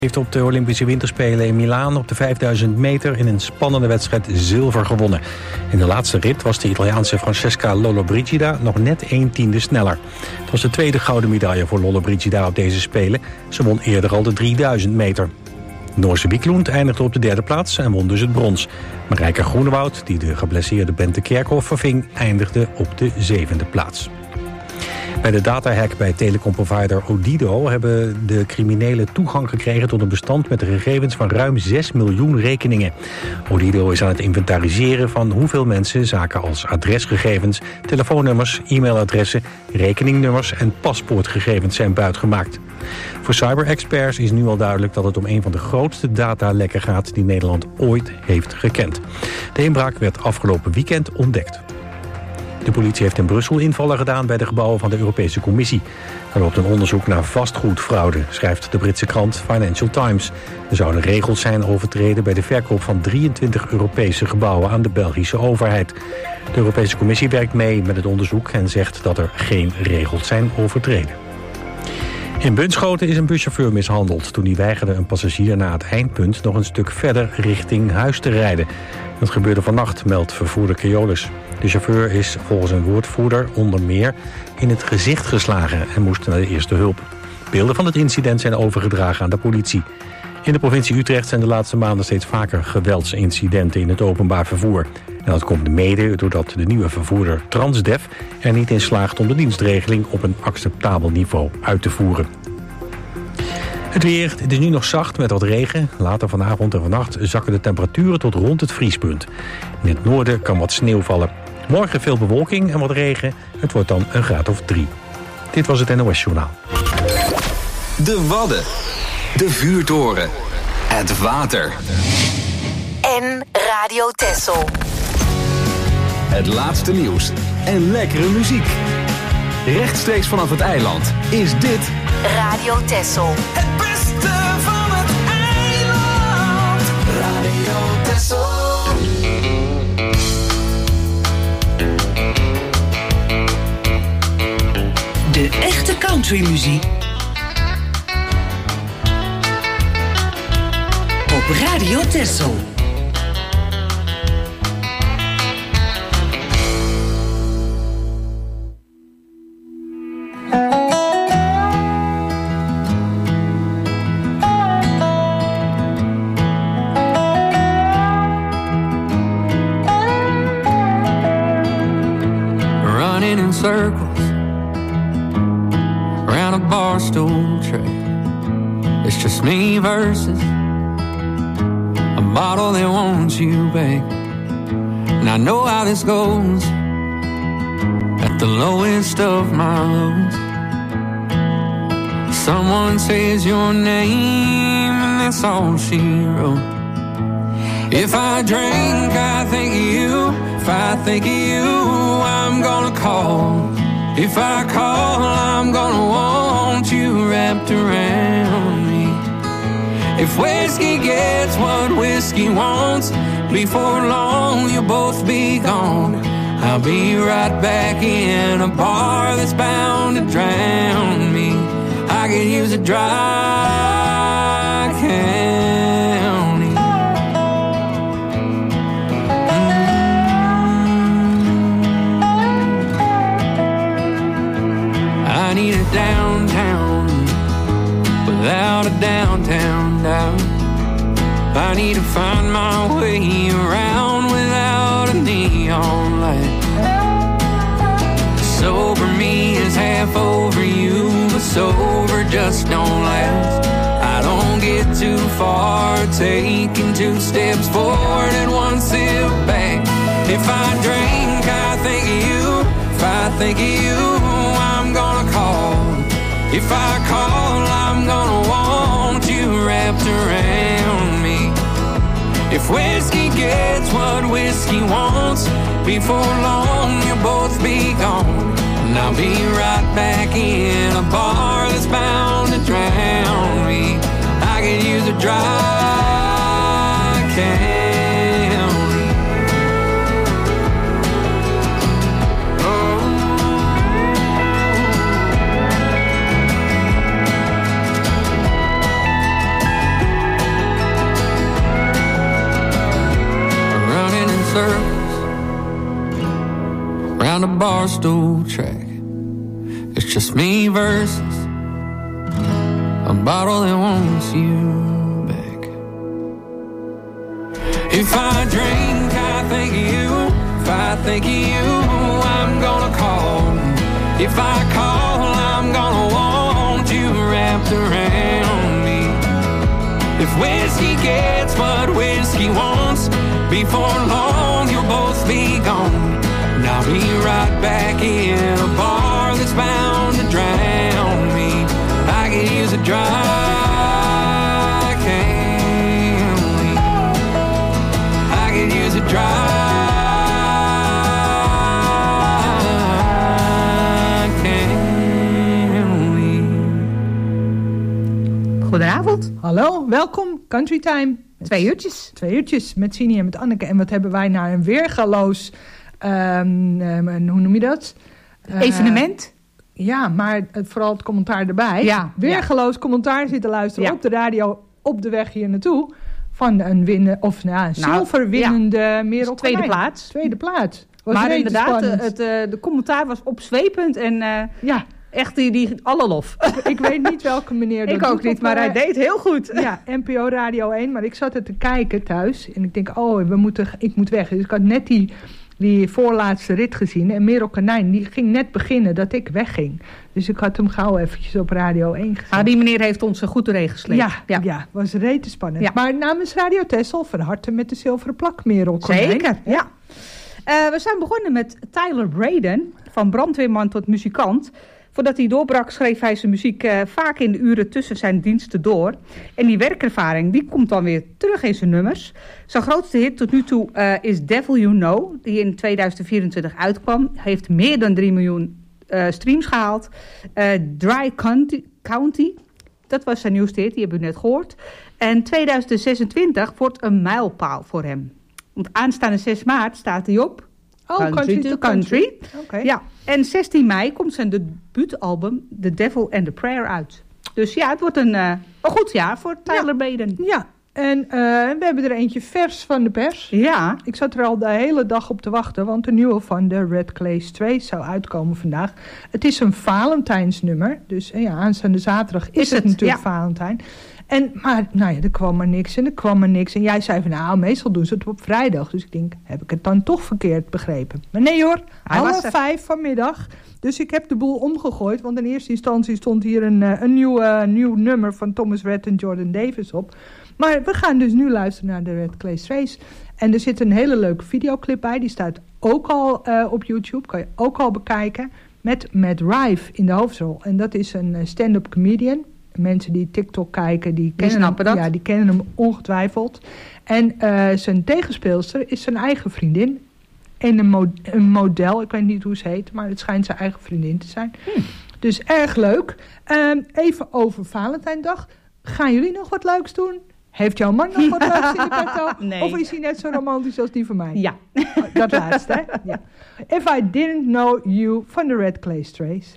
Heeft op de Olympische Winterspelen in Milaan op de 5000 meter in een spannende wedstrijd zilver gewonnen. In de laatste rit was de Italiaanse Francesca Lollobrigida nog net 1/10 sneller. Het was de tweede gouden medaille voor Lollobrigida op deze Spelen. Ze won eerder al de 3000 meter. Noorse Wiklund eindigde op de derde plaats en won dus het brons. Marijke Groenewoud, die de geblesseerde Bente Kerkhoff verving, eindigde op de 7e plaats. Bij de datahack bij telecomprovider Odido hebben de criminelen toegang gekregen tot een bestand met de gegevens van ruim 6 miljoen rekeningen. Odido is aan het inventariseren van hoeveel mensen zaken als adresgegevens, telefoonnummers, e-mailadressen, rekeningnummers en paspoortgegevens zijn buitgemaakt. Voor cyberexperts is nu al duidelijk dat het om een van de grootste datalekken gaat die Nederland ooit heeft gekend. De inbraak werd afgelopen weekend ontdekt. De politie heeft in Brussel invallen gedaan bij de gebouwen van de Europese Commissie. Er loopt een onderzoek naar vastgoedfraude, schrijft de Britse krant Financial Times. Er zouden regels zijn overtreden bij de verkoop van 23 Europese gebouwen aan de Belgische overheid. De Europese Commissie werkt mee met het onderzoek en zegt dat er geen regels zijn overtreden. In Bunschoten is een buschauffeur mishandeld toen hij weigerde een passagier na het eindpunt nog een stuk verder richting huis te rijden. Dat gebeurde vannacht, meldt vervoerder Keolis. De chauffeur is volgens een woordvoerder onder meer in het gezicht geslagen en moest naar de eerste hulp. Beelden van het incident zijn overgedragen aan de politie. In de provincie Utrecht zijn de laatste maanden steeds vaker geweldsincidenten in het openbaar vervoer. En dat komt mede doordat de nieuwe vervoerder Transdev er niet in slaagt om de dienstregeling op een acceptabel niveau uit te voeren. Het weer, het is nu nog zacht met wat regen. Later vanavond en vannacht zakken de temperaturen tot rond het vriespunt. In het noorden kan wat sneeuw vallen. Morgen veel bewolking en wat regen. Het wordt dan een graad of 3. Dit was het NOS Journaal. De Wadden. De vuurtoren. Het water. En Radio Texel. Het laatste nieuws en lekkere muziek. Rechtstreeks vanaf het eiland is dit Radio Texel. Het beste van het eiland. Radio Texel. De echte countrymuziek op Radio Texel. Running in circles around a bar stool tray. It's just me versus a bottle that wants you back. And I know how this goes at the lowest of my lows. Someone says your name and that's all she wrote. If I drink, I think of you. If I think of you, I'm gonna call. If I call, I'm gonna want you wrapped around me. If whiskey gets what whiskey wants, before long you'll both be gone. I'll be right back in a bar that's bound to drown me. I could use a dry county. I need a downtown without a downtown down. I need to find my way around without a neon light. Sober me is half over you, but sober just don't last. I don't get too far taking 2 steps forward and 1 step back. If I drink, I think of you. If I think of you, I'm gonna call. If I call, I'm gonna want you wrapped around me. If whiskey gets what whiskey wants, before long you'll both be gone. And I'll be right back in a bar that's bound to drown me. I could use a dry county. find a Barstool track. It's just me versus a bottle that wants you back. If I drink, I think of you. If I think of you, I'm gonna call. If I call, I'm gonna want you wrapped around me. If whiskey gets what whiskey wants, before long you'll both be gone. And I'll be right back in a bar that's bound to drown me. I could use a dry can leave. I could use a dry can leave. Goedenavond. Hallo, welkom, Country Time. 2 uurtjes. 2 uurtjes met Sini en met Anneke. En wat hebben wij naar een weergaloos, hoe noem je dat? Evenement. Ja, maar vooral het commentaar erbij. Ja, weergaloos commentaar zitten luisteren op de radio op de weg hier naartoe. Van een zilverwinnende Merel Tweede Konijn. plaats. Tweede plaats. Was Maar inderdaad, spannend. de commentaar was opzwepend en ja. echt die alle lof. Ik weet niet welke meneer dat Ik ook doet, niet, maar hij deed heel goed. Ja, NPO Radio 1. Maar ik zat er te kijken thuis. En ik denk, ik moet weg. Dus ik had net die voorlaatste rit gezien. En Merel Konijn, die ging net beginnen dat ik wegging. Dus ik had hem gauw eventjes op Radio 1 gezet. Ah, die meneer heeft ons goed doorheen gesleept. Ja, was rete spannend. Ja. Maar namens Radio Texel van harte met de zilveren plak, Merel Konijn. Zeker, ja. We zijn begonnen met Tyler Braden, van brandweerman tot muzikant. Voordat hij doorbrak schreef hij zijn muziek vaak in de uren tussen zijn diensten door. En die werkervaring die komt dan weer terug in zijn nummers. Zijn grootste hit tot nu toe is Devil You Know, die in 2024 uitkwam. Hij heeft meer dan 3 miljoen streams gehaald. Dry County, dat was zijn nieuwste hit, die hebben we net gehoord. En 2026 wordt een mijlpaal voor hem. Want aanstaande 6 maart staat hij op Country to Country. Okay. Ja, en 16 mei komt zijn debuutalbum The Devil and the Prayer uit. Dus ja, het wordt een goed jaar voor Tyler Braden. Ja, en we hebben er eentje vers van de pers. Ja. Ik zat er al de hele dag op te wachten, want de nieuwe van de Red Clay Strays zou uitkomen vandaag. Het is een Valentijnsnummer, dus aanstaande zaterdag is het natuurlijk Valentijn. Maar er kwam maar niks en er kwam maar niks. En jij zei van meestal doen ze het op vrijdag. Dus ik denk, heb ik het dan toch verkeerd begrepen? Maar nee hoor, 4:30 vanmiddag. Dus ik heb de boel omgegooid. Want in eerste instantie stond hier een nieuw nummer van Thomas Rhett en Jordan Davis op. Maar we gaan dus nu luisteren naar de Red Clay Strays. En er zit een hele leuke videoclip bij. Die staat ook al op YouTube. Kan je ook al bekijken. Met Matt Rife in de hoofdrol. En dat is een stand-up comedian. Mensen die TikTok kijken, die kennen hem, ja, die kennen hem ongetwijfeld. En zijn tegenspeelster is zijn eigen vriendin. En een model, ik weet niet hoe ze heet, maar het schijnt zijn eigen vriendin te zijn. Dus erg leuk. Even over Valentijndag. Gaan jullie nog wat leuks doen? Heeft jouw man nog wat leuks in de petto? Nee. Of is hij net zo romantisch als die van mij? Ja. Dat laatste, hè? Ja. If I Didn't Know You van de Red Clay Strays.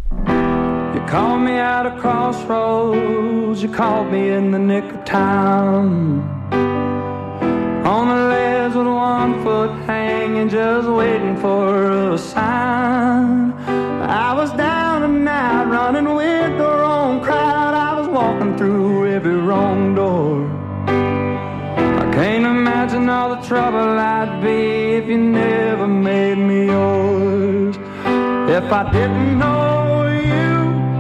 You called me at a crossroads, you called me in the nick of time. On the ledge with 1 foot hanging, just waiting for a sign. I was down and out, running with the wrong crowd. I was walking through every wrong door. I can't imagine all the trouble I'd be if you never made me yours. If I didn't know you,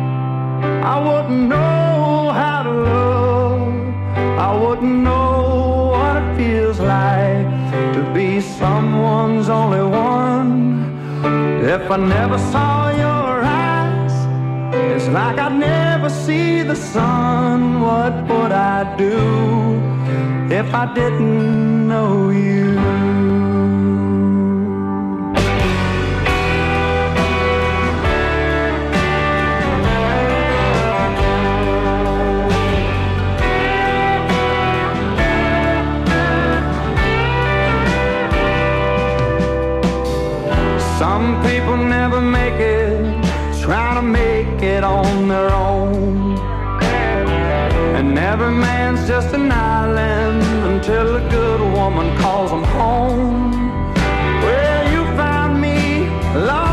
I wouldn't know how to love. I wouldn't know what it feels like to be someone's only one. If I never saw your eyes, it's like I'd never see the sun. What would I do if I didn't know you? Some people never make it, trying to make it on their own. And every man's just an island until a good woman calls him home. Well, you found me, Lord.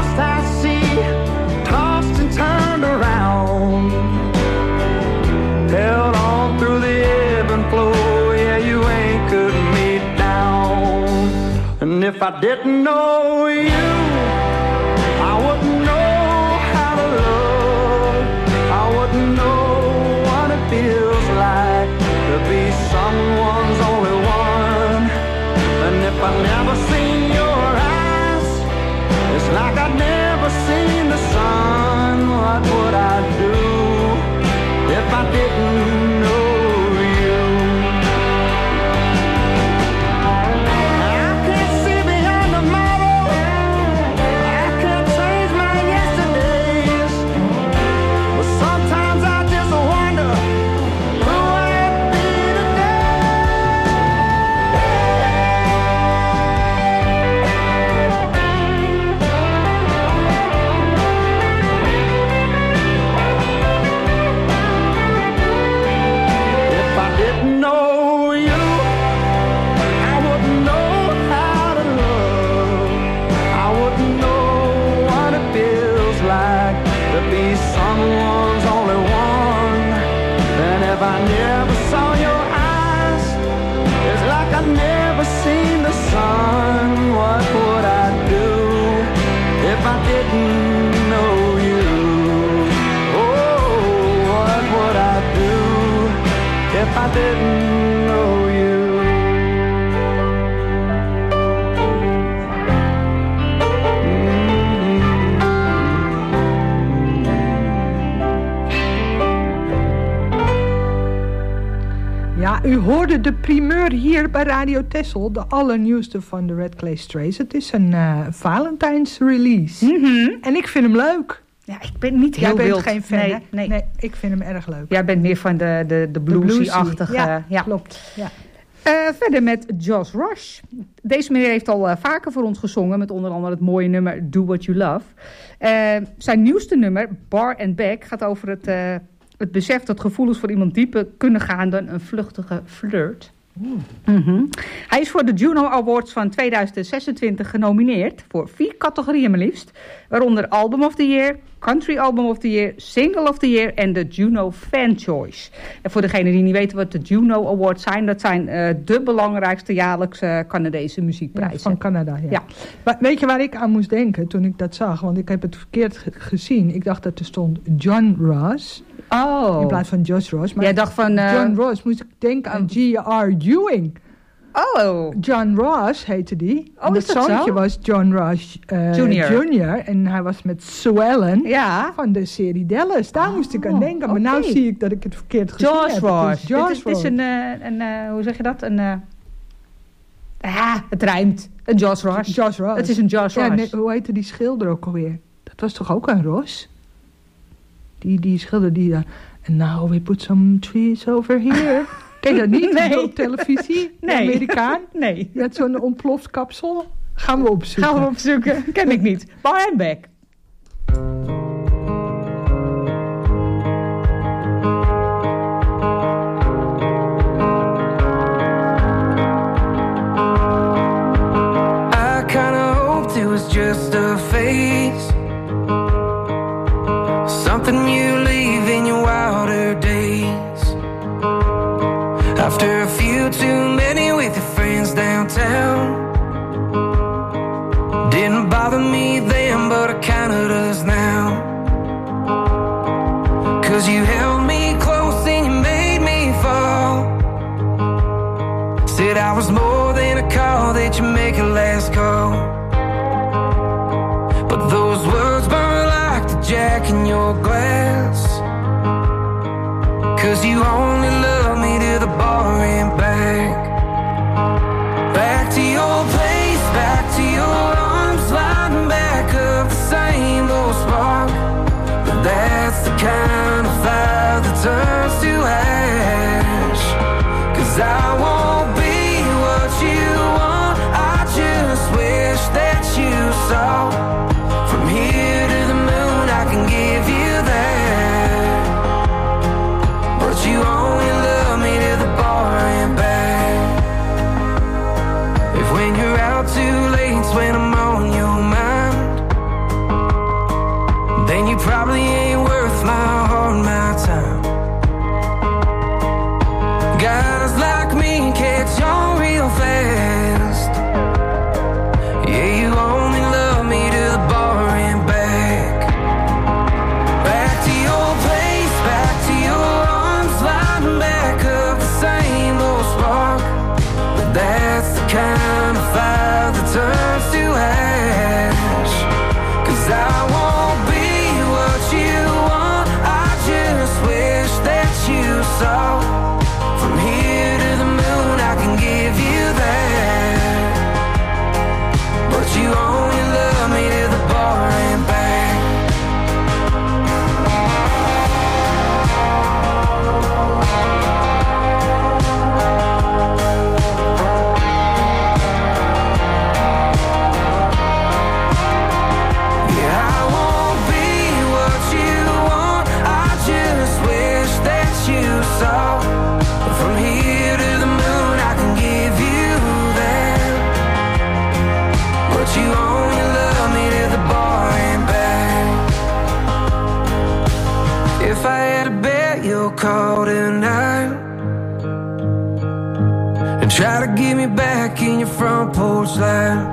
if I didn't know you, I wouldn't know how to love. I wouldn't know what it feels like to be someone's only one. And if I never seen your eyes, it's like I'd never seen the sun. What would I do if I didn't know you? I can't see beyond tomorrow. I can't change my yesterdays. But sometimes I just wonder who I'd be if I didn't know you. I wouldn't know how to love. I wouldn't know what it feels like to be someone's only one. And if I never saw your eyes, it's like I'd never seen the sun. What would I do if I didn't know you? Oh, what would I do if I didn't know you? Ja, u hoorde de primeur hier bij Radio Texel, de allernieuwste van de Red Clay Strays. Het is een Valentijns release. En ik vind hem leuk. Ja, ik ben niet heel Jij wild. bent geen fan, nee, hè? nee. Nee, ik vind hem erg leuk. Jij bent meer van de bluesy-achtige. Ja, klopt. Ja. Verder met Josh Rush. Deze meneer heeft al vaker voor ons gezongen, met onder andere het mooie nummer Do What You Love. Zijn nieuwste nummer, Bar and Back, gaat over het besef dat gevoelens voor iemand dieper kunnen gaan dan een vluchtige flirt. Hij is voor de Juno Awards van 2026 genomineerd voor 4 categorieën maar liefst, waaronder Album of the Year, Country Album of the Year, Single of the Year en de Juno Fan Choice. En voor degenen die niet weten wat de Juno Awards zijn, dat zijn de belangrijkste jaarlijkse Canadese muziekprijzen. Ja, van Canada, ja. Maar weet je waar ik aan moest denken toen ik dat zag? Want ik heb het verkeerd gezien. Ik dacht dat er stond John Ross. Oh. In plaats van Josh Ross. Maar jij dacht van... John Ross moest ik denken aan G.R. Ewing. Oh. John Ross heette die. Oh, is dat zoontje zo? was John Ross Jr. En hij was met Sue Ellen van de serie Dallas. Daar moest ik aan denken. Maar nou zie ik dat ik het verkeerd gezien heb. Josh Ross. Het is een hoe zeg je dat? Het rijmt. Een Josh Ross. Josh Ross. Het is een Josh Ross. Nee, hoe heette die schilder ook alweer? Dat was toch ook een Ross? Die schilder die dan... And now we put some trees over here. Ken je dat niet? Nee. Op televisie? Nee. Amerikaan? Nee. Met zo'n ontploft kapsel? Gaan we opzoeken. Ken ik niet. Bar and Back. I kinda hoped it was just a phase, something you leave in your wilder days. After a few too many with your friends downtown, didn't bother me then, but it kinda does now. 'Cause you held me close and you made me fall. Said I was more than a call, that you make a last call. But those words burn like the jack in your glass. 'Cause you only love me to the bar and back. Back to your place, back to your arms, sliding back up the same old spark. But that's the kind of fire that turns to ash. 'Cause I won't be what you want, I just wish that you saw. From here to the moon I can give you that, but you only love me to the bar and back. If when you're out too late, it's when I'm on your mind, then you probably ain't worth my heart, my time. Guys like me catch on real fast, call tonight and try to get me back in your front porch light.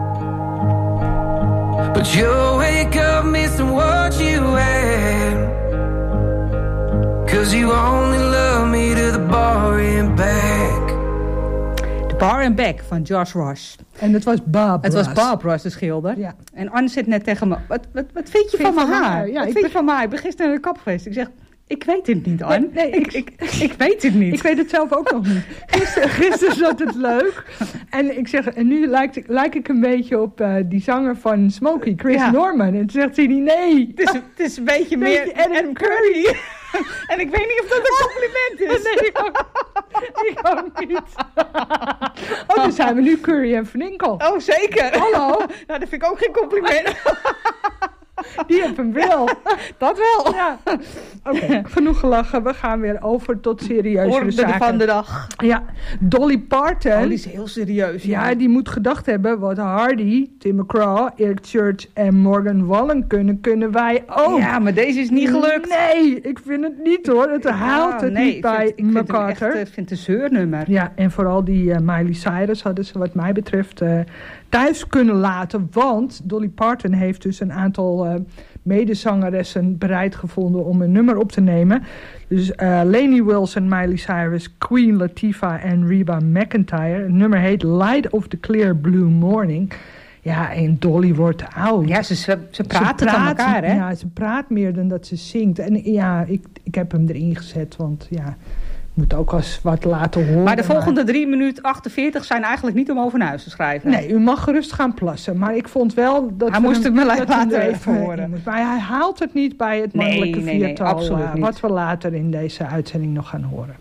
But you'll wake up missing what you had, 'cause you only love me to the bar and back. The Bar and Back van Josh Ross. En het was Bob Het Ross. was Bob Ross, de schilder. Ja. En Anne zit net tegen me. Wat vind je van mijn haar? Ja, wat vind je van mijn haar? Ik ben gisteren naar de kap geweest. Ik zeg, ik weet het niet, Anne. Nee, ik weet het niet. Ik weet het zelf ook nog niet. Gisteren zat het leuk. En ik zeg, en nu lijk ik een beetje op die zanger van Smokey, Chris Norman. En toen zegt hij, nee. Het is een beetje meer Adam Curry. En ik weet niet of dat een compliment is. Nee, ik ook niet. Oh, dan zijn we nu Curry en Van Inkel. Oh, zeker. Hallo. Nou, dat vind ik ook geen compliment. Die heb hem wel. Dat wel. Ja. Oké, genoeg gelachen. We gaan weer over tot serieuze zaken. Orde van de dag. Ja, Dolly Parton. Oh, die is heel serieus. Ja, die moet gedacht hebben, wat Hardy, Tim McGraw, Eric Church en Morgan Wallen kunnen wij ook. Ja, maar deze is niet gelukt. Nee, ik vind het niet hoor. Het haalt het niet bij MacArthur. Ik vind het een zeurnummer. Ja, en vooral die Miley Cyrus hadden ze wat mij betreft thuis kunnen laten. Want Dolly Parton heeft dus een aantal medezangeressen bereid gevonden om een nummer op te nemen. Dus Lainey Wilson, Miley Cyrus, Queen Latifah en Reba McEntire. Het nummer heet Light of the Clear Blue Morning. Ja, en Dolly wordt oud. Ja, ze praat aan elkaar, hè? Ja, ze praat meer dan dat ze zingt. En ja, ik heb hem erin gezet, want ja, moet ook eens wat laten horen. Maar de volgende 3 minuten 48 zijn eigenlijk niet om over naar huis te schrijven. Nee, u mag gerust gaan plassen. Maar ik vond wel dat hij moest het me later even horen. Maar hij haalt het niet bij het mannelijke viertal. Nee, absoluut niet. Wat we later in deze uitzending nog gaan horen.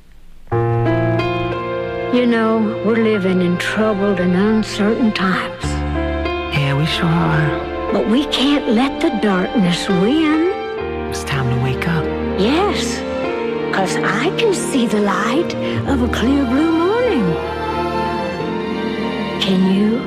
You know, we're living in troubled and uncertain times. Yeah, we sure are. But we can't let the darkness win. It's time to wake up. Yes. 'Cause I can see the light of a clear blue morning. Can you?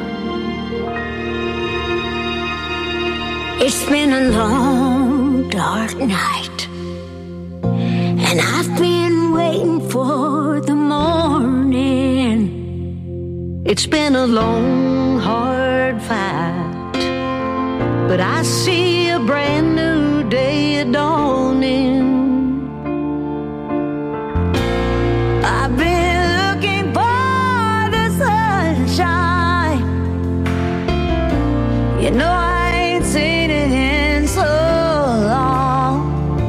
It's been a long, dark night, and I've been waiting for the morning. It's been a long, hard fight, but I see a brand new day dawning. I've been looking for the sunshine. You know I ain't seen it in so long.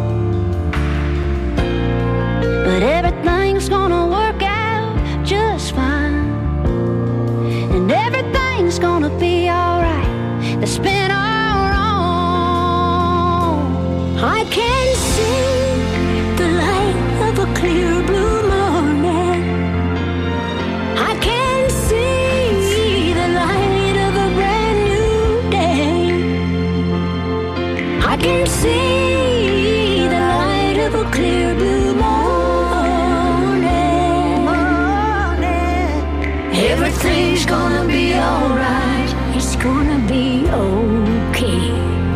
But everything's gonna work out just fine, and everything's gonna be alright. It's been all wrong. I can see the light of a clear blue. I can see the light of a clear blue morning. Everything's gonna be alright. It's gonna be okay.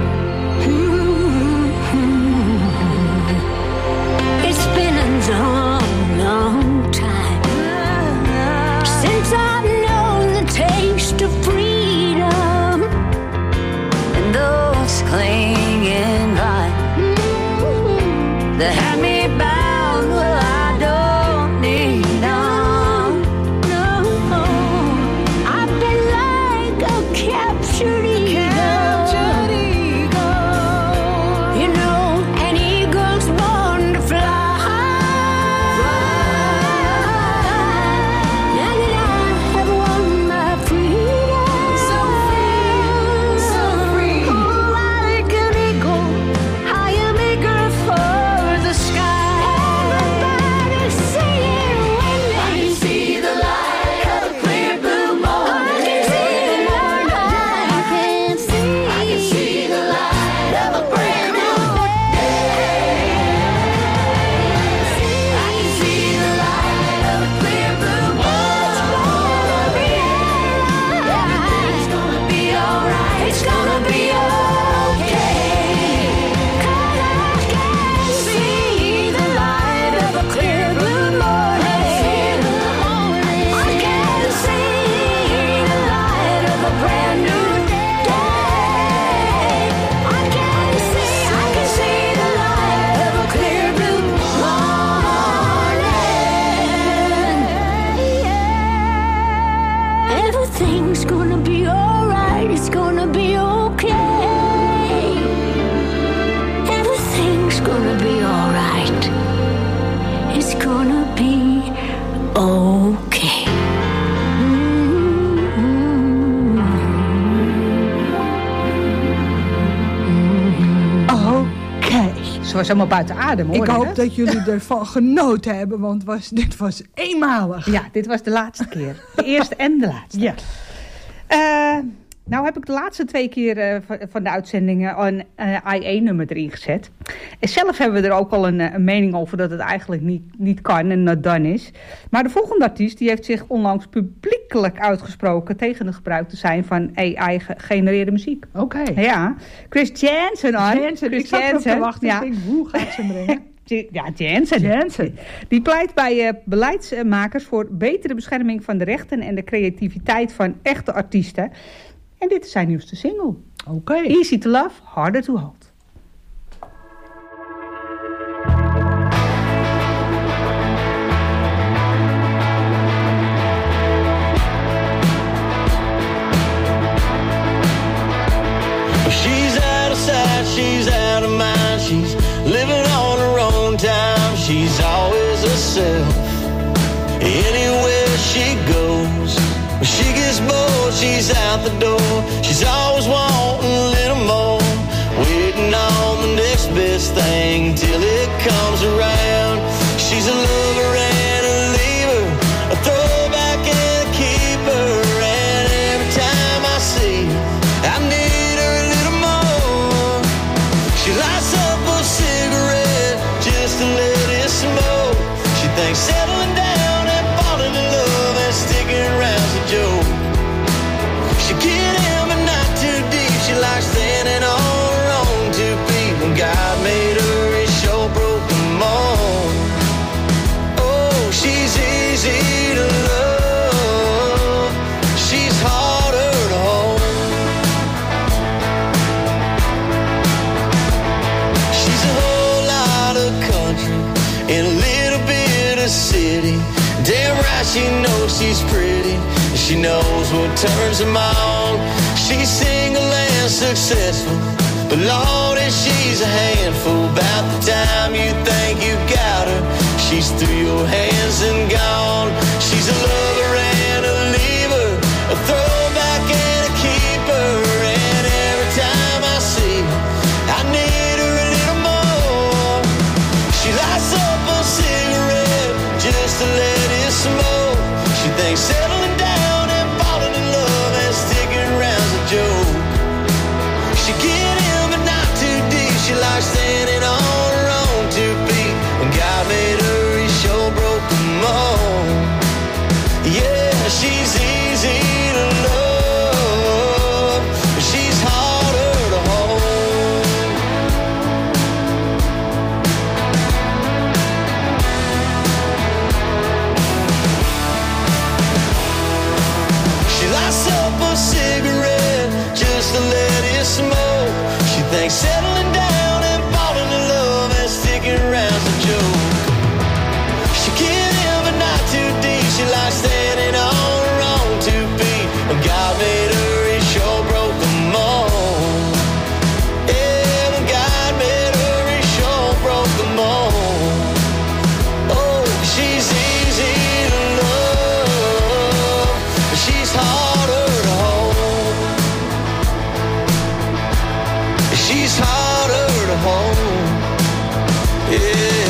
It's been a long, long time since I've known the taste of freedom and those clinging by that had me bound. Well, I don't need none. No, I've been like a captured eagle. was helemaal buiten adem, hoor. Ik hoop dat jullie ervan genoten hebben, want dit was eenmalig. Ja, dit was de laatste keer. De eerste en de laatste. Ja. Nou heb ik de laatste 2 keer van de uitzendingen een I1-nummer erin gezet. En zelf hebben we er ook al een mening over dat het eigenlijk niet kan en not done is. Maar de volgende artiest die heeft zich onlangs publiekelijk uitgesproken tegen het gebruik te zijn van AI-gegenereerde muziek. Oké. Ja, Chris Jansen. Ik zat erop te wachten. Ik denk, hoe gaat ze hem brengen? Ja, Jansen. Die pleit bij beleidsmakers voor betere bescherming van de rechten en de creativiteit van echte artiesten. En dit is zijn nieuwste single. Oké. Easy to Love, Harder to Hold. She's out of sight, she's out of mind. She's living on her own time. She's always herself. Anywhere she goes, when she gets bored, she's out the door. She's always wanting a little more, waiting on the next best thing till it comes around. She's a lover and a leaver, a throwback and a keeper. And every time I see her, I need her a little more. She lights up a cigarette just to let it smoke. She thinks settling down and falling in love and sticking around's a joke. She get in but not too deep. She likes standing on her own 2 feet. When God made her, He sure broke them all. Oh, she's easy to love. She's harder to hold. She's a whole lot of country and a little bit of city. Damn right she knows she's pretty. She knows what turns them on. She's single and successful, but Lord, if she's a handful. About the time you think you got her, she's through your hands and gone. She's a lover and a leaver, a throwback and a keeper. And every time I see her, I need her a little more. She lights up a cigarette just to let it smoke. She thinks settling down and falling in love and sticking around's a joke. She get in but not too deep. She likes standing on her own 2 feet. When God made her, He sure broke them all. Yeah, she's easy to love, but she's harder to hold. She lights up a cigarette just to let it smoke. She thinks settling down and falling in love and sticking around's a joke. She get in but not too deep. She likes standing on her own 2 feet. When God made her, He sure broke them all. Yeah, when God made her, He sure broke them all. Oh, she's easy to love, but she's harder to hold. She's harder to hold. Yeah.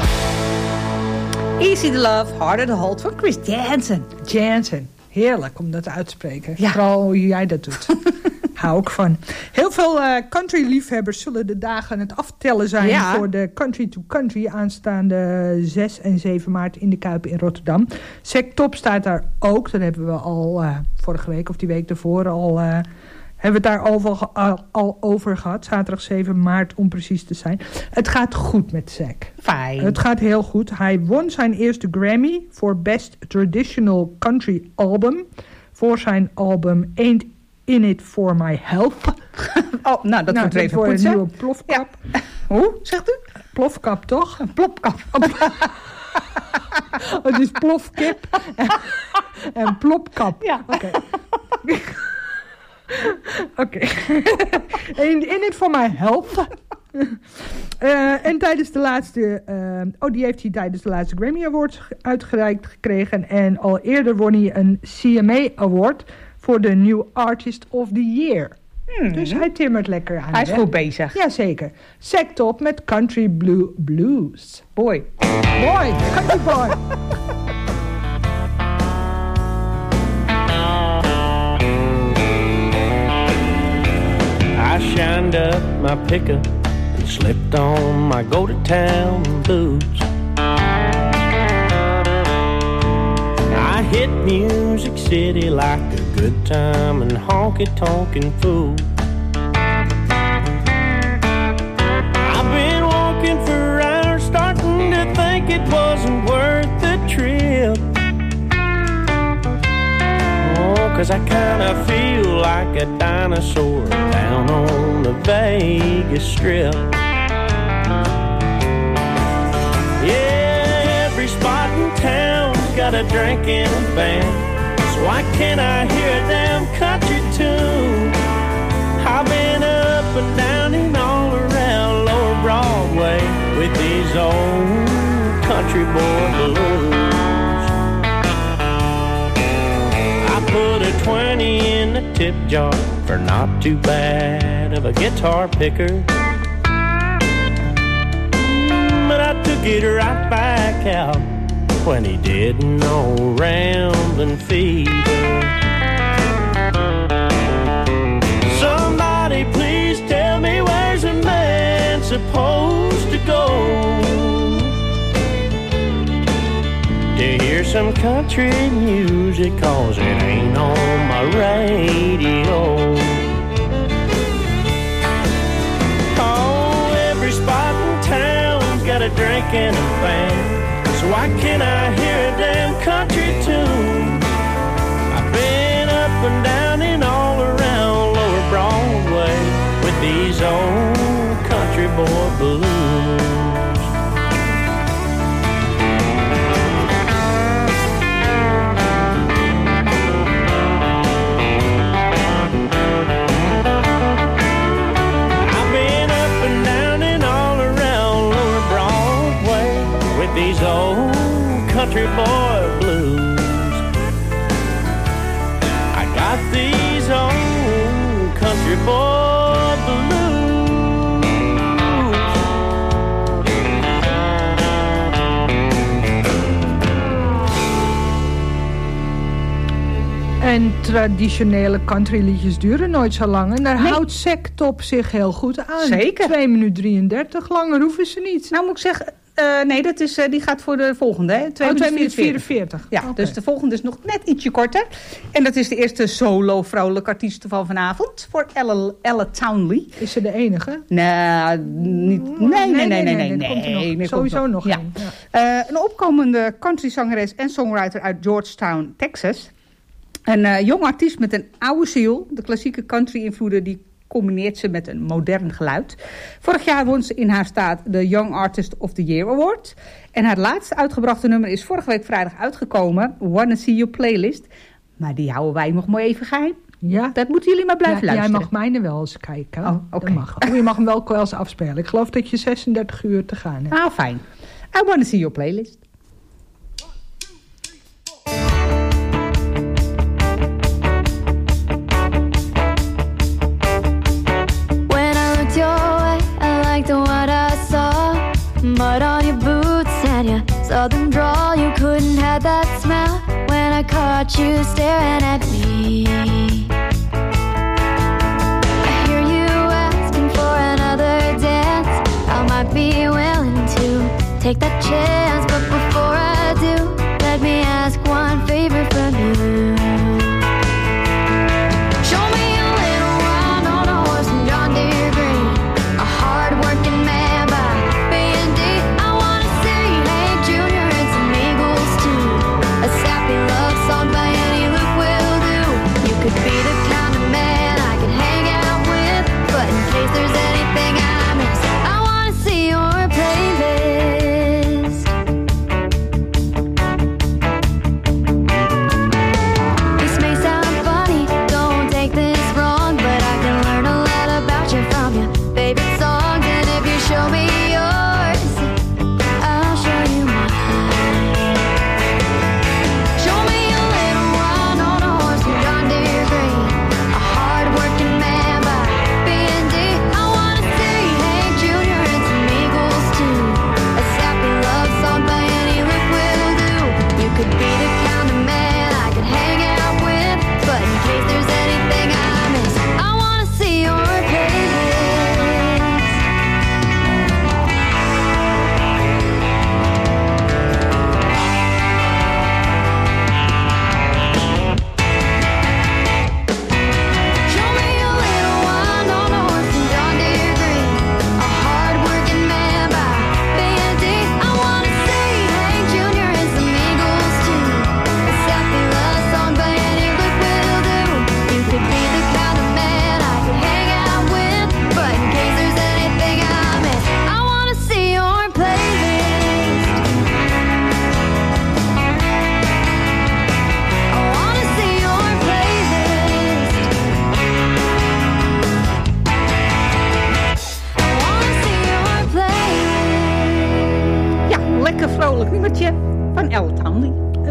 Easy to Love, Harder to Hold van Chris Jansen. Jansen. Heerlijk om dat uit te spreken. Ja. Vooral hoe jij dat doet. Hou ik van. Heel veel country-liefhebbers zullen de dagen aan het aftellen zijn voor de Country to Country aanstaande 6 en 7 maart in de Kuip in Rotterdam. Sectop staat daar ook. Dat hebben we al vorige week of die week daarvoor al hebben we het daar al over gehad. Zaterdag 7 maart om precies te zijn. Het gaat goed met Zac. Fijn. Het gaat heel goed. Hij won zijn eerste Grammy voor Best Traditional Country Album. Voor zijn album Ain't In It For My Health. Oh, nou, dat wordt even voor poetsen. een nieuwe plofkap. Ja. Hoe, zegt u? Plofkap, toch? Een plopkap. Het is plofkip en plopkap. Ja. Oké. Oké. In It For My Health. En tijdens de laatste... die heeft hij tijdens de laatste Grammy Awards uitgereikt gekregen. En al eerder won hij een CMA Award voor de New Artist of the Year. Dus hij timmert lekker aan. Hij is goed bezig. Jazeker. Sectop met Country Blue Blues. Boy. Country boy. I shined up my pickup and slipped on my go-to-town boots. I hit Music City like a good time and honky-tonkin' fool. I've been walking for hours, starting to think it wasn't worth the trip. Oh, 'cause I kinda feel like a dinosaur down on the Vegas Strip. Yeah, every spot in town's got a drink in a band, so why can't I hear a damn country tune? I've been up and down and all around Lower Broadway with these old country boy blues. I put a 20 in the tip jar for not too bad of a guitar picker, but I took it right back out when he did no rambling fever. Somebody please tell me, where's a man supposed to go to hear some country music, 'cause it ain't on my radio. Oh, every spot in town's got a drink and a band, so why can't I hear a damn country tune? I've been up and down and all around Lower Broadway with these old country boy blues. I've been up and down and all around Lower Broadway with these old country boy blues. I got these old country boy blues. En traditionele countryliedjes duren nooit zo lang. En daar houdt Sectop zich heel goed aan. Zeker. 2 minuten 33. Langer hoeven ze niet. Nou moet ik zeggen, nee, dat is, die gaat voor de volgende. Hè? 2 minuten 44. Ja, Okay. dus de volgende is nog net ietsje korter. En dat is de eerste solo vrouwelijke artiest van vanavond. Voor Ella Townley. Is ze de enige? Nou, niet. Nee. Sowieso nog ja. één. Ja. Een opkomende countryzangeres en songwriter uit Georgetown, Texas. Een jong artiest met een oude ziel. De klassieke country-invloeden die combineert ze met een modern geluid. Vorig jaar won ze in haar staat de Young Artist of the Year Award. En haar laatste uitgebrachte nummer is vorige week vrijdag uitgekomen. Wanna See Your Playlist. Maar die houden wij nog maar even geheim. Ja. Dat moeten jullie maar blijven luisteren. Jij mag mijne wel eens kijken. Oh, oké. Dat mag. Je mag hem wel eens afspelen. Ik geloof dat je 36 uur te gaan hebt. Ah, fijn. I Wanna See Your Playlist. What I saw, mud on your boots and your southern drawl. You couldn't have that smell when I caught you staring at me. I hear you asking for another dance. I might be willing to take that chance, but before I do, let me ask one favor from you. There's anything I miss, I wanna see your playlist.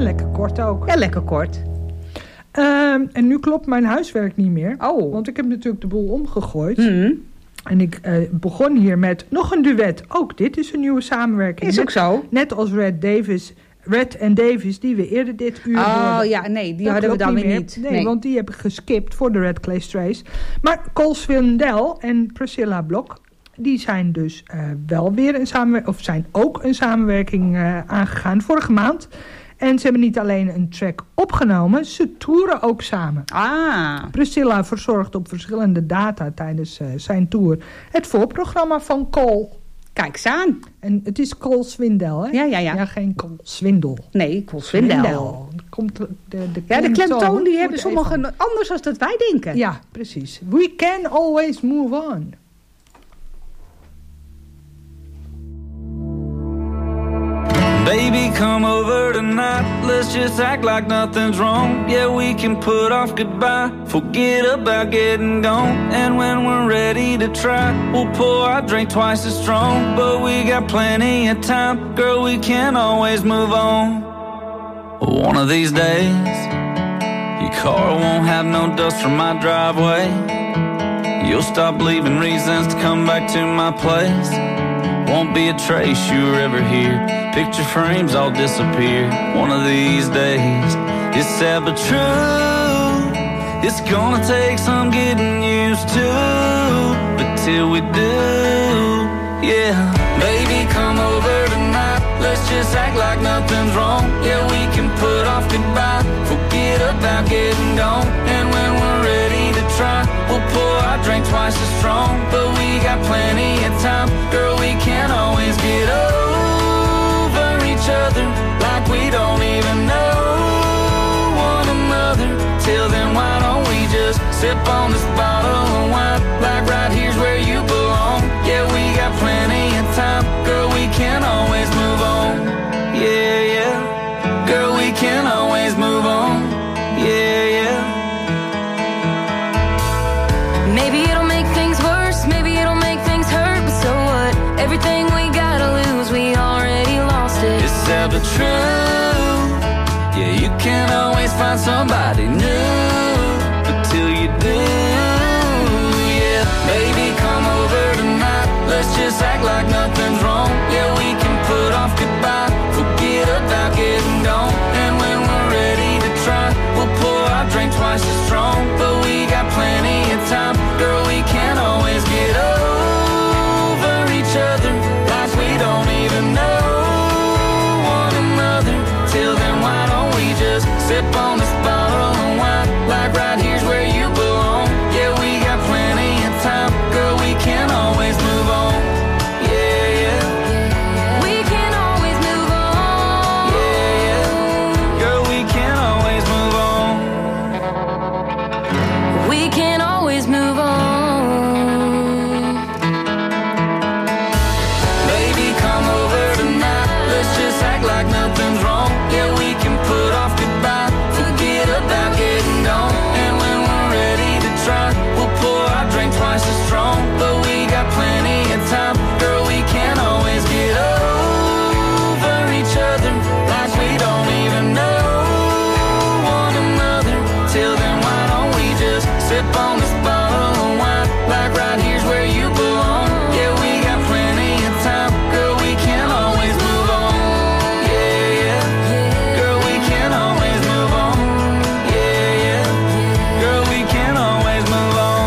lekker kort ook. Ja, lekker kort. En nu klopt mijn huiswerk niet meer. Oh. Want ik heb natuurlijk de boel omgegooid. Mm. En ik begon hier met nog een duet. Ook dit is een nieuwe samenwerking. Is ook zo. Net als Red en Davis, die we eerder dit uur hoorden. Ja, nee, die hadden we dan weer niet. Nee, want die heb ik geskipt voor de Red Clay Strays. Maar Cole Swindell en Priscilla Block, die zijn dus wel weer een samenwerking, of zijn ook een samenwerking aangegaan vorige maand. En ze hebben niet alleen een track opgenomen, ze toeren ook samen. Priscilla verzorgt op verschillende data tijdens zijn tour het voorprogramma van Cole. Kijk eens aan. En het is Cole Swindell, hè? Ja. Ja, geen Cole Swindel. Nee, Cole Swindell. Komt de klemtoon die hebben sommigen anders dan dat wij denken. Ja, precies. We can always move on. Baby, come over tonight. Let's just act like nothing's wrong. Yeah, we can put off goodbye, forget about getting gone. And when we're ready to try, we'll pour our drink twice as strong. But we got plenty of time, girl, we can always move on. One of these days, your car won't have no dust from my driveway. You'll stop leaving reasons to come back to my place. Won't be a trace you were ever here. Picture frames all disappear. One of these days, it's sad but true. It's gonna take some getting used to, but till we do, yeah. Baby, come over tonight. Let's just act like nothing's wrong. Yeah, we can put off goodbye, forget about getting gone. And when we're ready to try, we'll pour our drink twice as strong. But we got plenty of time, girl, we can always get over each other like we don't even know one another. Till then, why don't we just sip on this bottle of wine, like right here's where you belong. Yeah, we got plenty of time, girl, we can always move on. Yeah, yeah, girl, we can always move on. Yeah, yeah. Maybe it'll make things worse, maybe it'll make things hurt, but so what? Everything we gotta lose, we already lost it. It's sad but true. Yeah, you can always find somebody new, but till you do, yeah. Baby, come over tonight. Let's just act like nothing's wrong. Yeah, we can put off goodbye, forget about getting gone. And when we're ready to try, we'll pour our drink twice as strong. But we got plenty of time, girl, we can always get over each other like we don't even know one another. Till then, why don't we just sip on this bottle of wine, like right here's where you belong. Yeah, we got plenty of time, girl, we can always move on. Yeah, yeah. We can always move on. Yeah, yeah. Girl, we can always move on. We can always move on. Baby, come over tonight. Let's just act like nothing's wrong. Yeah, we can put off goodbye, forget about getting gone. And when we're ready to try, we'll pour our drink twice as strong. But we got plenty of time, girl, we can always get over each other like we don't even know one another. Till then, why don't we just sip on this bottle of wine, like right here's where you belong. Yeah, we got plenty of time, girl, we can always move on. Yeah, yeah, girl, we can always move on. Yeah, yeah, girl, we can always move on.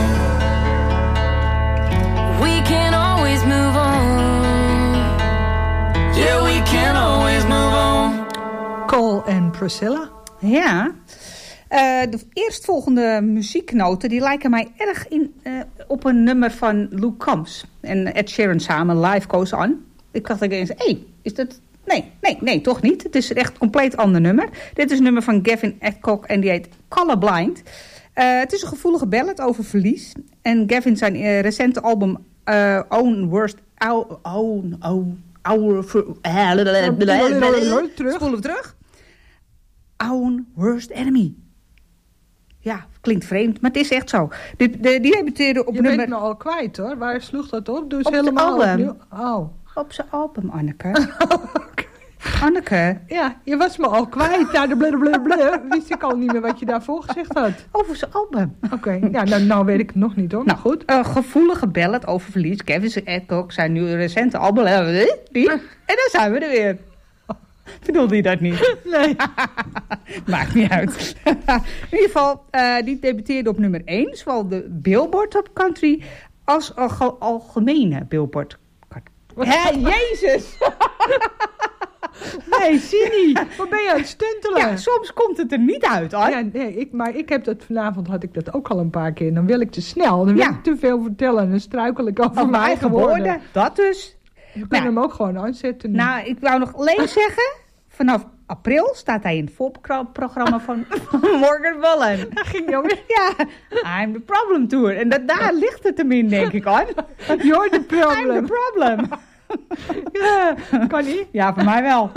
We can always move on. Yeah, we can always move on. Cole en Priscilla. Ja. De eerstvolgende muzieknoten die lijken mij erg op een nummer van Luke Combs en Ed Sheeran samen, Life Goes On. Ik dacht eens, is dat... Nee, toch niet. Het is echt een compleet ander nummer. Dit is een nummer van Gavin Adcock en die heet Colorblind. Het is een gevoelige ballad over verlies. En Gavin zijn recente album Own Worst... Spoelen we terug. Own Worst Enemy. Ja, klinkt vreemd, maar het is echt zo. Die debuteerde op nummer... Je bent me al kwijt hoor. Waar sloeg dat op? Doe eens op helemaal album. opnieuw. Oh. Op zijn album, Anneke. Okay. Anneke. Ja, je was me al kwijt. Na de blablabla wist ik al niet meer wat je daarvoor gezegd had. Over zijn album. Oké, ja, nou weet ik het nog niet hoor. Nou goed. Een gevoelige ballad over verlies. Kevin en ook zijn nu recente album. En dan zijn we er weer. Bedoelde je dat niet? Nee. Maakt niet uit. In ieder geval, die debuteerde op nummer 1. Zowel de Billboard Top Country als algemene Billboard. Hé, Jezus! Nee, Sini, wat ben je aan het stuntelen? Ja, soms komt het er niet uit, hoor. Ja, nee, maar ik heb dat vanavond had ik dat ook al een paar keer. Dan wil ik te snel, dan wil ik te veel vertellen. En dan struikel ik over mijn eigen woorden. Dat dus. Je kunt hem ook gewoon aanzetten nu. Nou, ik wou nog alleen zeggen, vanaf april staat hij in het voorprogramma van Morgan Wallen. Daar ging je alweer. Ja, I'm the Problem Tour. En daar ligt het hem in, denk ik, hoor. You're the problem. I'm the problem. Ja, kan niet? Ja, voor mij wel.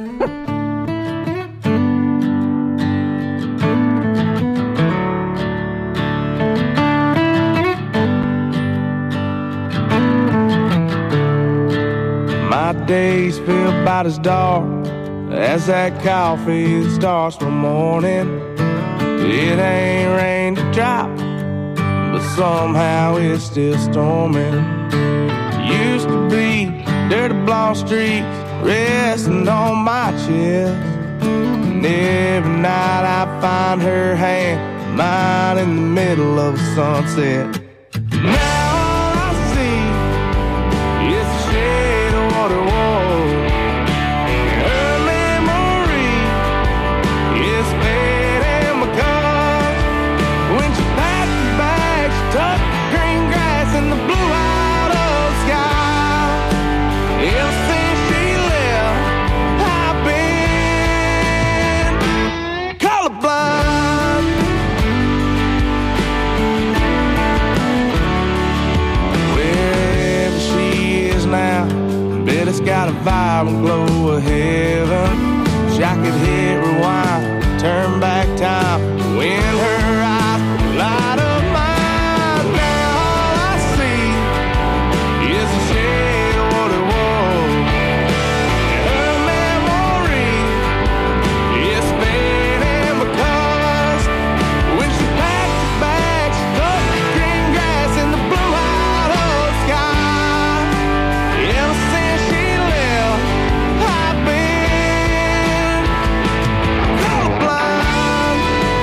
My days feel about as dark as that coffee that starts from morning. It ain't rain to drop, but somehow it's still storming. Used to be dirty blonde streaks resting on my chest, and every night I find her hand, mine in the middle of a sunset. Now all I see is the shade of what it was. Her memory is fading because when she packed the bag, she took the green grass and the blue out of the sky. Ever since she left, I've been colorblind. Wherever she is now, bet it's got a vibrant glow of heaven. Wish I could hit rewind, turn back time, when her eyes light up mine. Now all I see is a shade of what it was. Her memory is fading because when she packed the bag, she took the green grass and the blue out of the sky. Ever since she left, I've been colorblind.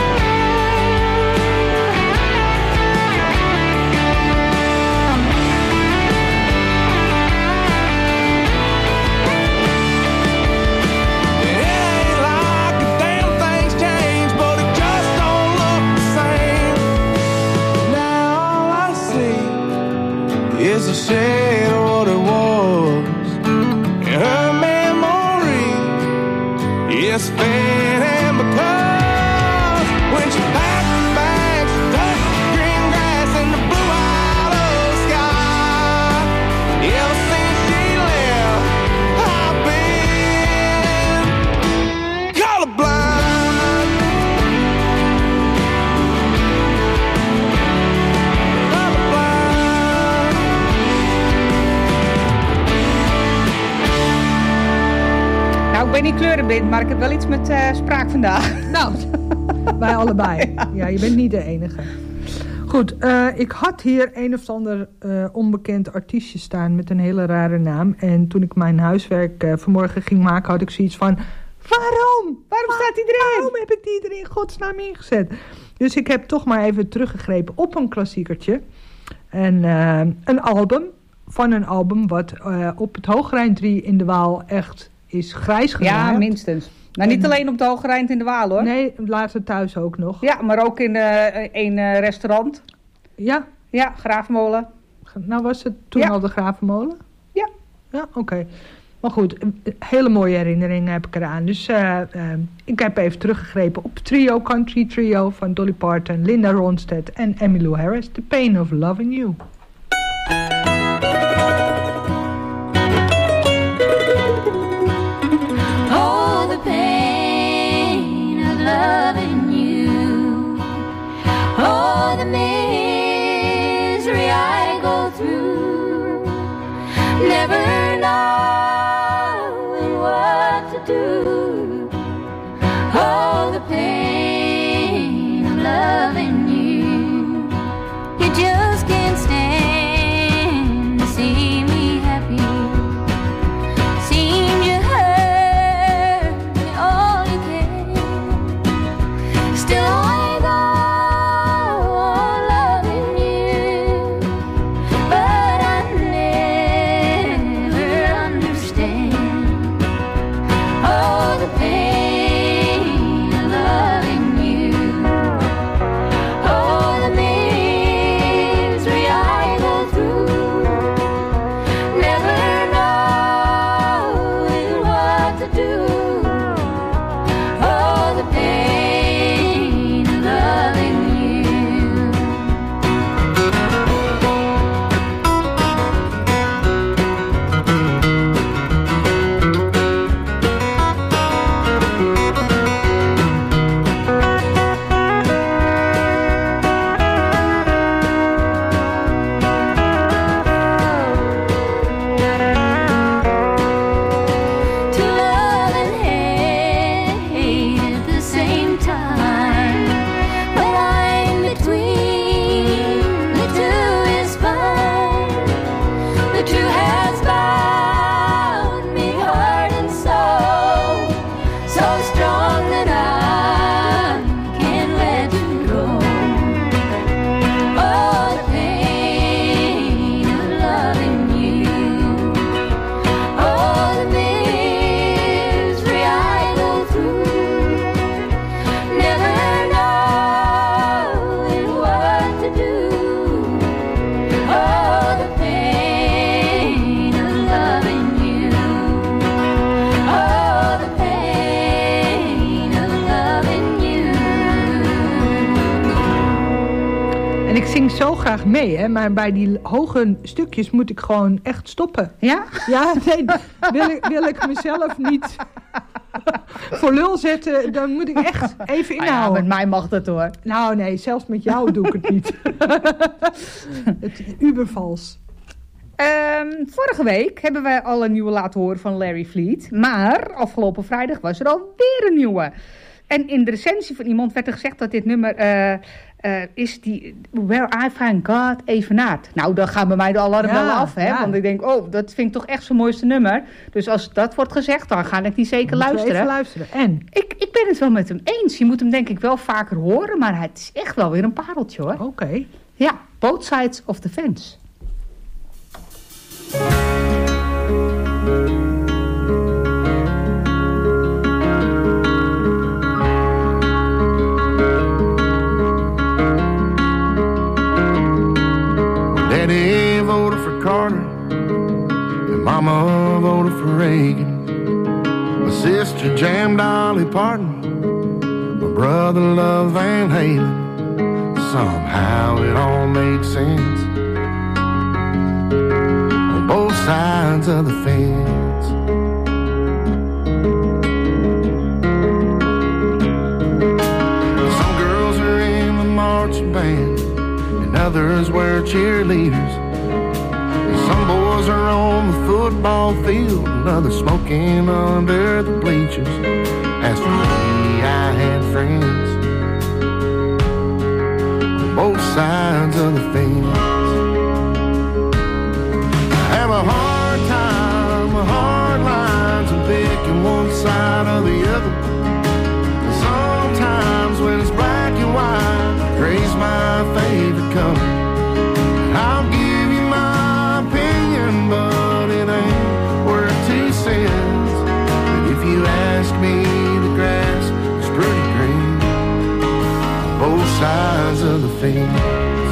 It ain't like a damn thing's changed, but it just don't look the same. Now all I see is a shade of what it was. And her memory is fading because when she packed the bags, she took the green grass and the blue out of the sky. Ever since she left, I've been colorblind. Nou, ik ben niet kleurenblind, maar ik heb wel iets met spraak vandaag. Nou, wij allebei. Ja, je bent niet de enige. Goed, ik had hier een of ander onbekend artiestje staan met een hele rare naam. En toen ik mijn huiswerk vanmorgen ging maken, had ik zoiets van... Waarom? Waarom staat die erin? Waarom heb ik die er in godsnaam ingezet? Dus ik heb toch maar even teruggegrepen op een klassiekertje. En een album van een album wat op het Hoogrijn 3 in de Waal echt is grijs gedraaid. Ja, minstens. Nou, niet alleen op de Hoogrijnd in de Waal, hoor. Nee, later thuis ook nog. Ja, maar ook in een restaurant. Ja? Ja, Graafmolen. Nou was het toen al de Gravenmolen? Ja. Ja, oké. Maar goed, hele mooie herinneringen heb ik eraan. Dus ik heb even teruggegrepen op Trio, Country Trio van Dolly Parton, Linda Ronstadt en Emmylou Harris. The Pain of Loving You. Oh, the pain of loving you. Oh, the misery I go through. Never knowing what to En ik zing zo graag mee, hè, maar bij die hoge stukjes moet ik gewoon echt stoppen. Ja? Ja, nee, wil ik mezelf niet voor lul zetten, dan moet ik echt even inhouden. Ja, met mij mag dat hoor. Nou nee, zelfs met jou doe ik het niet. Het ubervals. Vorige week hebben wij al een nieuwe laten horen van Larry Fleet. Maar afgelopen vrijdag was er alweer een nieuwe. En in de recensie van iemand werd er gezegd dat dit nummer is die Where I Find God evenaart. Nou, dan gaan bij mij de alarmbellen af. Hè? Ja. Want ik denk, dat vind ik toch echt zijn mooiste nummer. Dus als dat wordt gezegd, dan ga ik die zeker luisteren. Even luisteren. En? Ik ben het wel met hem eens. Je moet hem denk ik wel vaker horen. Maar het is echt wel weer een pareltje hoor. Oké. Ja, Both Sides of the Fence. Daddy voted for Carter, and Mama voted for Reagan. My sister jammed Dolly Parton, my brother loved Van Halen. Somehow it all made sense on both sides of the fence. Some girls are in the marching band, and others were cheerleaders. And some boys are on the football field, and others smoking under the bleachers. As for me, I had friends on both sides of the fence. I have a hard time with hard lines and picking one side or the other. Sometimes when it's black and white, gray's my favorite color. I'll give you my opinion, but it ain't worth 2 cents. And if you ask me, the grass is pretty green on both sides of the fence.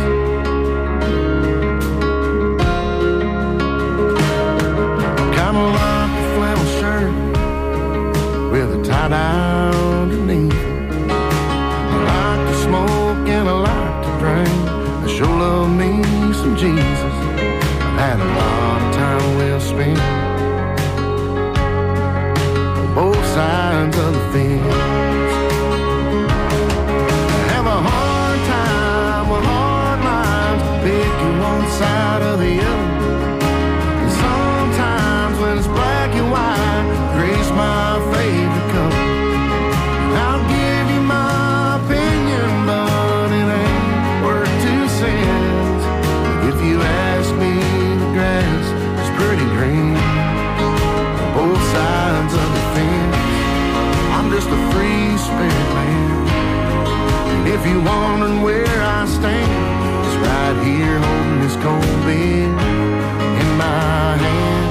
Kinda like a flannel shirt with a tie-dye underneath. I like to smoke and I like to drink. I sure love me some Jesus. I've had a lot of time well spent on both sides of the fence. I have a hard time with hard lines, picking one side or the other. And sometimes when it's black and white, gray's my favorite color. I'll give you my opinion, but it ain't worth 2 cents. If you ask me, the grass is pretty green on both sides of the fence. I'm just a free spirit man, and if you're wondering where I stand, it's right here holding this cold beer in my hand.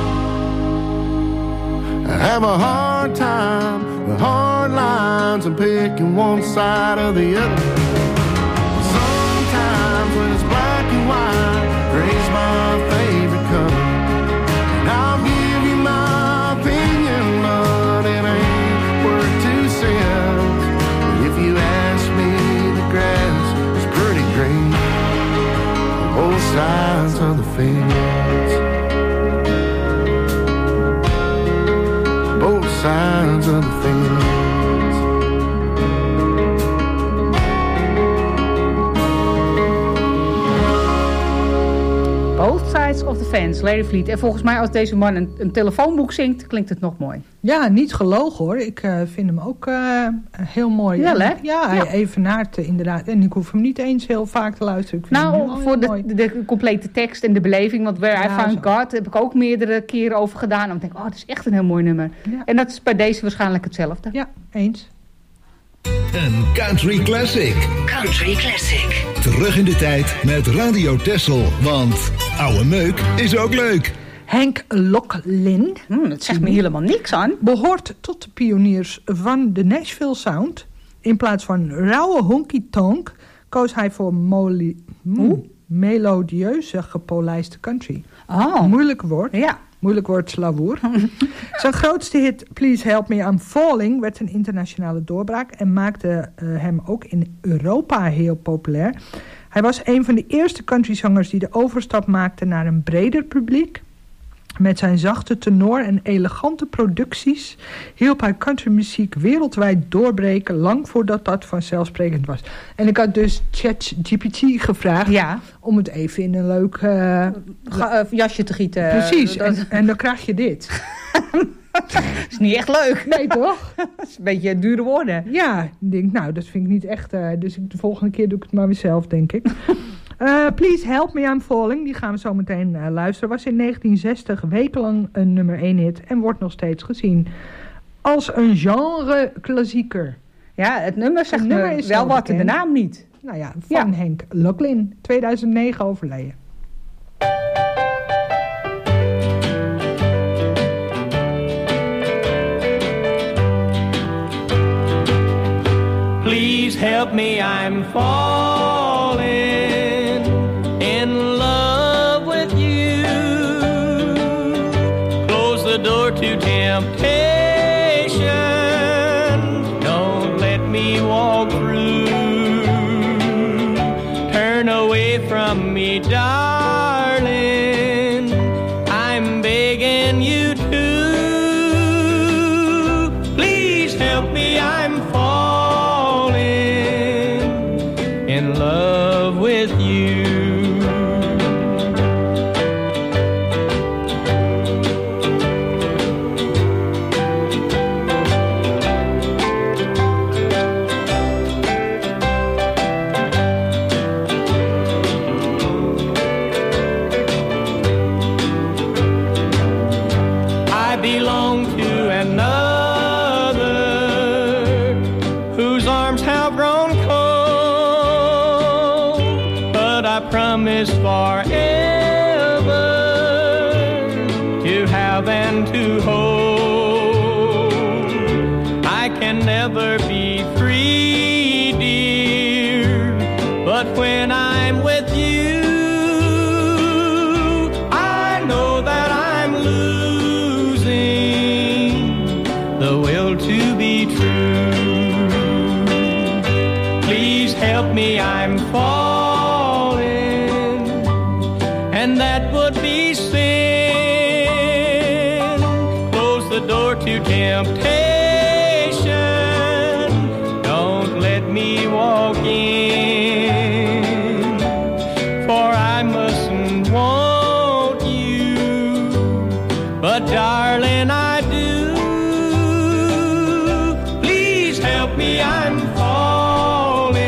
I have a hard time with hard lines and picking one side or the other. Sometimes when it's black and white, gray's my favorite color. And I'll give you my opinion, but it ain't worth 2 cents. And if you ask me, the grass is pretty green on both sides of the fence. Both sides of the fence. Both Sides of the Fence, Larry Fleet. En volgens mij als deze man een telefoonboek zingt, klinkt het nog mooi. Ja, niet gelogen hoor. Ik vind hem ook heel mooi. Ja, hè? Ja, hij evenaart inderdaad. En ik hoef hem niet eens heel vaak te luisteren. Ik vind hem voor de complete tekst en de beleving. Want Where I Found God heb ik ook meerdere keren over gedaan. En ik denk, het is echt een heel mooi nummer. Ja. En dat is bij deze waarschijnlijk hetzelfde. Ja, eens. Een country classic. Country classic. Terug in de tijd met Radio Texel. Want oude meuk is ook leuk. Hank Locklin, dat zegt me helemaal niks aan, behoort tot de pioniers van de Nashville Sound. In plaats van rauwe honky-tonk koos hij voor melodieuze gepolijste country. Moeilijk woord. Ja. Moeilijk woord, slavoer. Zijn grootste hit, Please Help Me, I'm Falling, werd een internationale doorbraak en maakte hem ook in Europa heel populair. Hij was een van de eerste countryzangers die de overstap maakte naar een breder publiek. Met zijn zachte tenor en elegante producties hielp hij countrymuziek wereldwijd doorbreken, lang voordat dat vanzelfsprekend was. En ik had dus ChatGPT gevraagd om het even in een leuk jasje te gieten. Precies, en dan krijg je dit. Dat is niet echt leuk. Nee, toch? Dat is een beetje dure woorden. Ja, ik denk, nou, dat vind ik niet echt. Dus de volgende keer doe ik het maar weer zelf, denk ik. Please Help Me, I'm Falling. Die gaan we zo meteen luisteren. Was in 1960 wekenlang een nummer 1 hit. En wordt nog steeds gezien als een genre-klassieker. Ja, het nummer zegt me wel wat, de naam niet. Nou ja, van Henk Locklin. 2009 overleden. Please help me, I'm falling in love with you. Close the door to temptation. Don't let me walk through. Turn away from me, darling. I'm begging you to. Please help me, I'm falling in love with you. I belong to another whose arms have grown cold, but I promise forever to have and to hold. I can never be free, dear, but when I'm with you, I know that I'm losing the will to be true. Please help me, I'm falling, and that would be sin. Close the door to temptation. Don't let me walk in, for I mustn't want you, but darling, I do. Please help me, I'm falling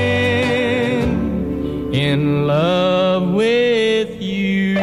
in love with you.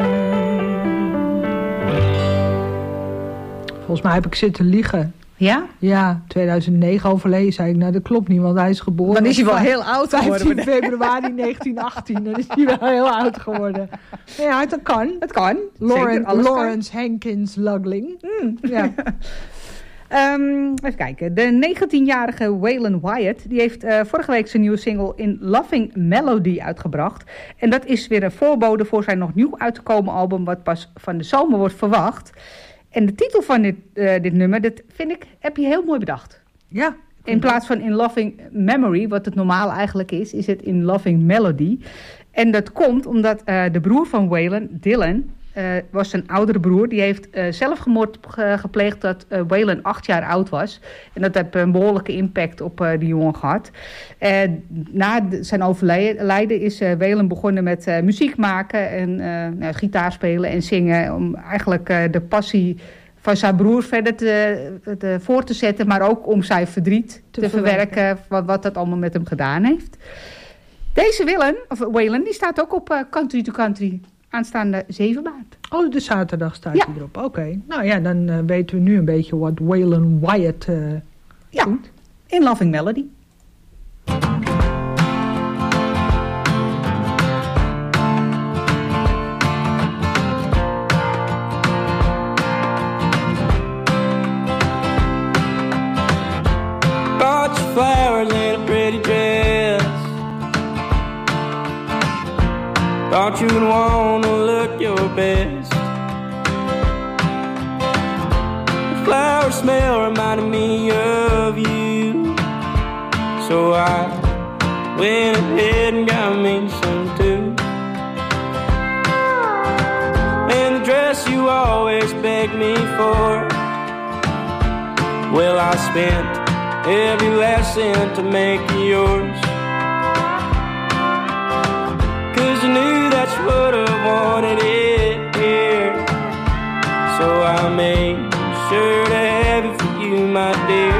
Volgens mij heb ik zitten liegen. Ja? Ja, 2009 overleden, zei ik. Nou, dat klopt niet, want hij is geboren. Dan is hij wel heel oud geworden. 15 februari 1918, dan is hij wel heel oud geworden. Ja, dat kan. Het kan. Lawrence Hankins Lugling. Ja. Even kijken. De 19-jarige Waylon Wyatt die heeft vorige week zijn nieuwe single In Loving Melody uitgebracht. En dat is weer een voorbode voor zijn nog nieuw uit te komen album wat pas van de zomer wordt verwacht. En de titel van dit nummer, dat vind ik, heb je heel mooi bedacht. Ja. In plaats van In Loving Memory, wat het normaal eigenlijk is het In Loving Melody. En dat komt omdat de broer van Waylon, Dylan, was zijn oudere broer. Die heeft zelfmoord gepleegd dat Waylon 8 jaar oud was. En dat heeft een behoorlijke impact op die jongen gehad. Na zijn overlijden is Waylon begonnen met muziek maken en gitaar spelen en zingen. Om eigenlijk de passie van zijn broer verder voor te zetten. Maar ook om zijn verdriet te verwerken. Wat dat allemaal met hem gedaan heeft. Deze Waylon, die staat ook op Country to Country. Aanstaande 7 maart. Oh, de zaterdag staat hij erop. Oké. Nou ja, dan weten we nu een beetje wat Waylon Wyatt doet. In Loving Melody. Bought you flowers in a pretty dress. Thought you would wanna look your best. The flower smell reminded me of you, so I went ahead and got me some too. And the dress you always begged me for, well, I spent every last cent to make it yours. 'Cause I knew that you would have wanted it here. So I made sure to have it for you, my dear.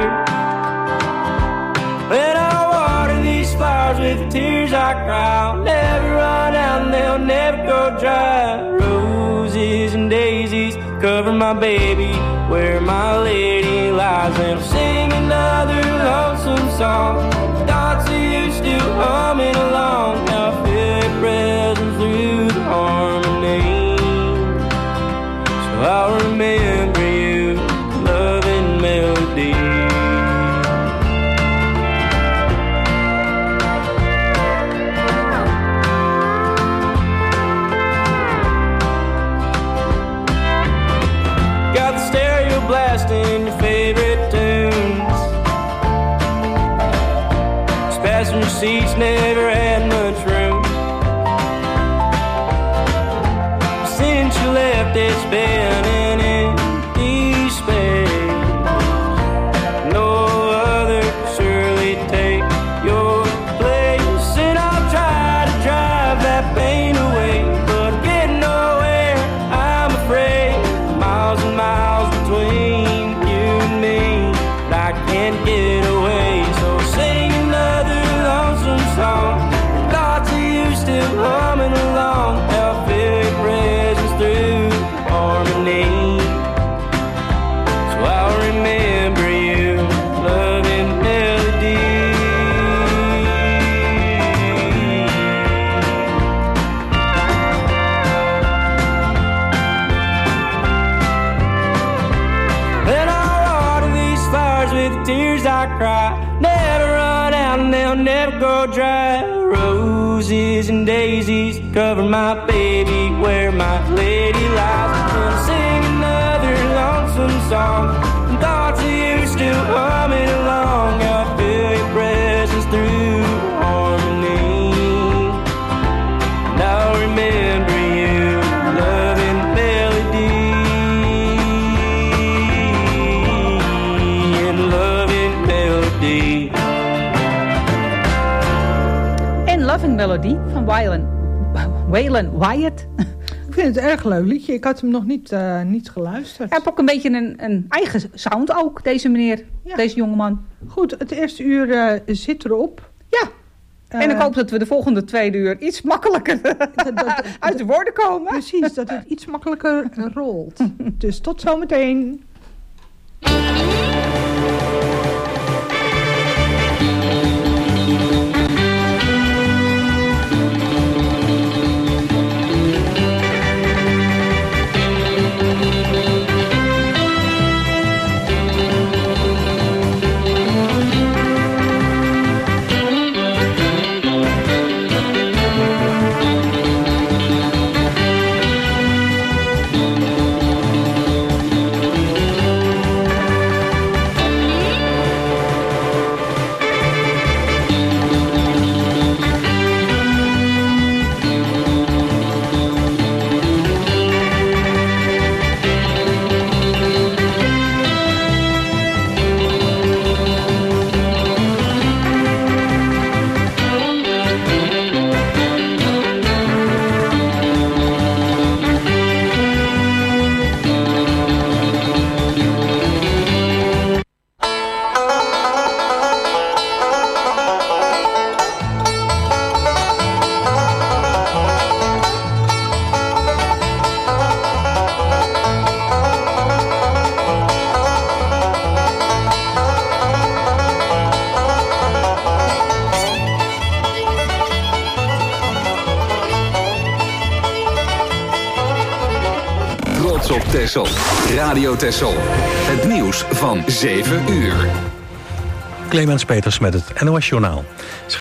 When I water these flowers with the tears I cry, I'll never run out and they'll never go dry. Roses and daisies cover my baby where my lady lies. And I'll sing another lonesome song, thoughts of you still humming along. Now I feel your presence through the harmony, so I'll remember you, loving melody. Blasting your favorite tunes. These passenger seats never had much room. Since you left, it's been an empty space. No other can surely take your place. And I'll try to drive that pain away, but get nowhere, I'm afraid. Miles and miles between you and me, I can't get away. So sing another lonesome song, thoughts of you still humming along. I'll feel your presence through harmony, so I'll remember you, loving melody. And I'll water these flowers with the tears I cry, never run out and they'll never go dry. Roses and daisies cover my baby where my lady lies. I'll sing another lonesome song, and thoughts of you still humming along. I'll feel your presence through harmony, and I'll remember you, loving melody. And loving melody. En Loving Melody van Waylon Wyatt. Ik vind het een erg leuk liedje. Ik had hem nog niet geluisterd. Hij heeft ook een beetje een eigen sound ook, deze meneer, deze jongeman. Goed, het eerste uur zit erop. Ja, en ik hoop dat we de volgende tweede uur iets makkelijker uit de woorden komen. Precies, dat het iets makkelijker rolt. Dus tot zometeen. Texel. Radio Texel. Het nieuws van 7 uur. Clemens Peters met het NOS Journaal.